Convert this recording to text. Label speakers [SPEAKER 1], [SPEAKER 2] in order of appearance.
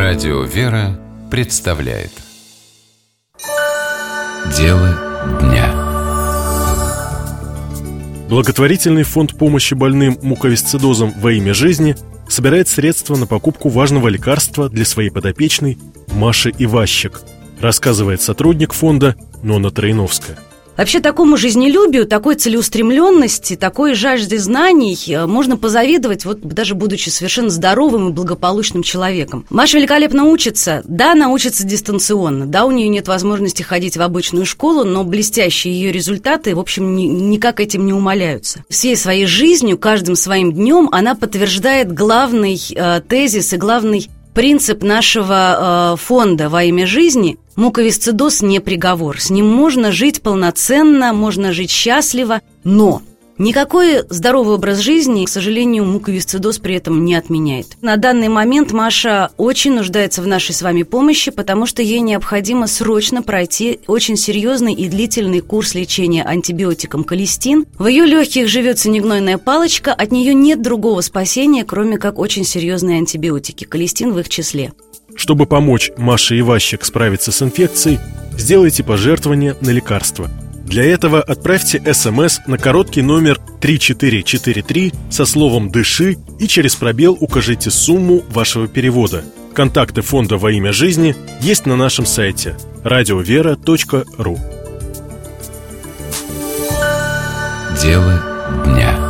[SPEAKER 1] Радио «Вера» представляет Дело дня.
[SPEAKER 2] Благотворительный фонд помощи больным муковисцидозом «Во имя жизни» собирает средства на покупку важного лекарства для своей подопечной Маши Иващик, рассказывает сотрудник фонда Нона Троиновская.
[SPEAKER 3] Вообще такому жизнелюбию, такой целеустремленности, такой жажде знаний можно позавидовать, вот даже будучи совершенно здоровым и благополучным человеком. Маша великолепно учится. Да, она учится дистанционно. Да, у нее нет возможности ходить в обычную школу, но блестящие ее результаты, в общем, никак этим не умаляются. Всей своей жизнью, каждым своим днем она подтверждает главный тезис и главный принцип нашего фонда «Во имя жизни». Муковисцидоз не приговор. С ним можно жить полноценно, можно жить счастливо, но никакой здоровый образ жизни, к сожалению, муковисцидоз при этом не отменяет. На данный момент Маша очень нуждается в нашей с вами помощи, потому что ей необходимо срочно пройти очень серьезный и длительный курс лечения антибиотиком колистин. В ее легких живет синегнойная палочка, от нее нет другого спасения, кроме как очень серьезные антибиотики, колистин в их числе.
[SPEAKER 2] Чтобы помочь Маше Иващик справиться с инфекцией, сделайте пожертвование на лекарства. Для этого отправьте СМС на короткий номер 3443 со словом «Дыши» и через пробел укажите сумму вашего перевода. Контакты фонда «Во имя жизни» есть на нашем сайте radiovera.ru.
[SPEAKER 1] Дело дня.